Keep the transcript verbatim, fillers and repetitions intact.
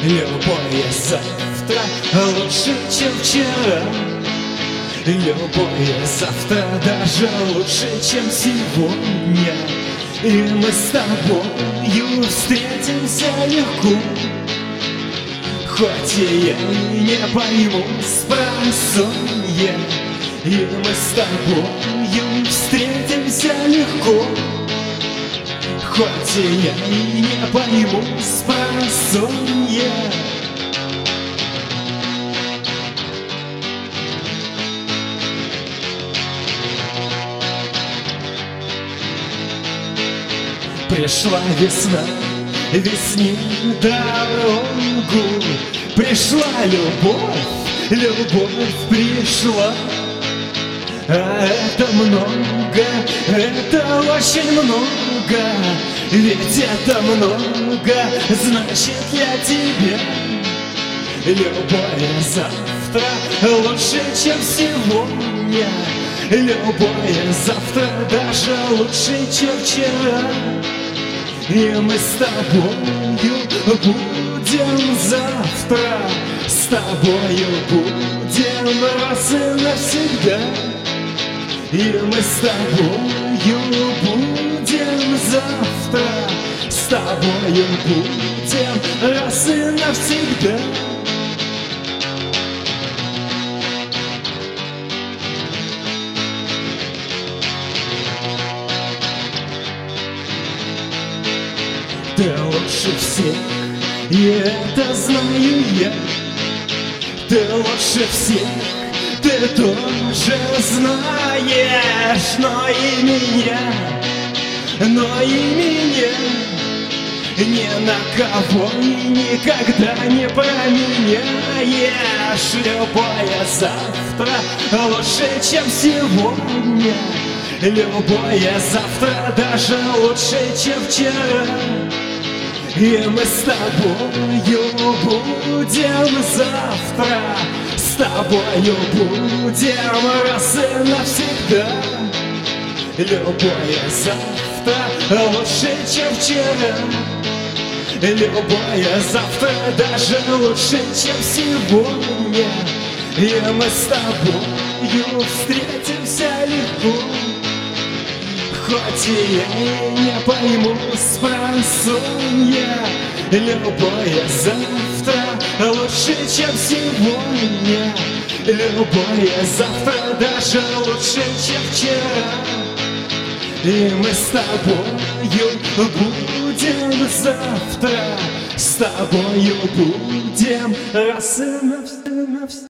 Любое завтра лучше, чем вчера. Любое завтра даже лучше, чем сегодня. И мы с тобою встретимся легко. Хоть и я не пойму спросонья, и мы с тобою встретимся легко. Хоть и я не пойму спросонья. Пришла весна, весне дорогу. Пришла любовь, любовь пришла. А это много, это очень много. Ведь это много значит для тебя. Любое завтра лучше, чем сегодня. Любое завтра даже лучше, чем вчера. И мы с тобою будем завтра, с тобою будем раз и навсегда. И мы с тобою будем завтра, с тобою будем раз и навсегда. Ты лучше всех, и это знаю я. Ты лучше всех, ты тоже знаешь. Но и меня, но и меня ни на кого и никогда не променяешь. Любое завтра лучше, чем сегодня. Любое завтра даже лучше, чем вчера. И мы с тобою будем завтра, с тобою будем раз и навсегда. Любое завтра лучше, чем вчера. Любое завтра даже лучше, чем сегодня. И мы с тобою встретимся легко. Хоть и я не пойму спросонья. Любое завтра лучше, чем сегодня. Любое завтра даже лучше, чем вчера. И мы с тобою будем завтра, с тобою будем раз и навсегда.